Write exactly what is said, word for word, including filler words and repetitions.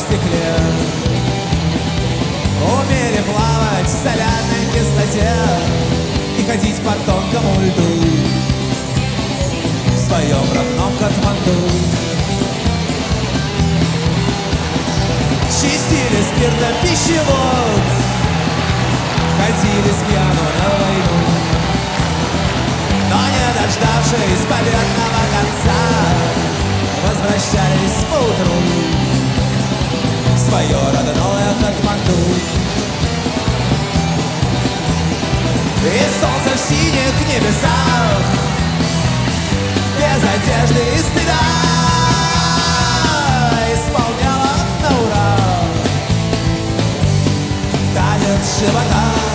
стекле, умели плавать в соляной кислоте и ходить по тонкому льду в своем родном Катманду. Чистили спиртом пищевод, ходили с пьяну на войну, но не дождавшись победного конца, возвращались поутру в свое родное Катманду. И солнце в синих небесах, без одежды и стыда, исполняло на ура танец живота.